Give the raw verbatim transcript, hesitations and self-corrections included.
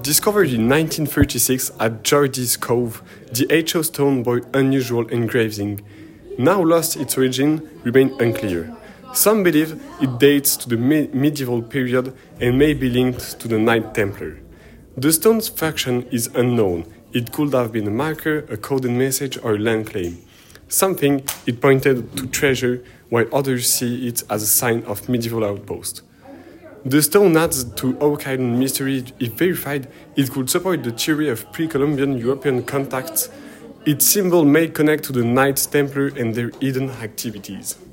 Discovered in nineteen thirty-six at George's Cove, the H O stone bore unusual engraving. Now lost, its origin remain unclear. Some believe it dates to the me- medieval period and may be linked to the Knight Templar. The stone's function is unknown. It could have been a marker, a coded message, or a land claim. Some think it pointed to treasure, while others see it as a sign of medieval outpost. The stone adds to Hokkaido mystery. If verified, it could support the theory of pre-Columbian European contacts. Its symbol may connect to the Knights Templar and their hidden activities.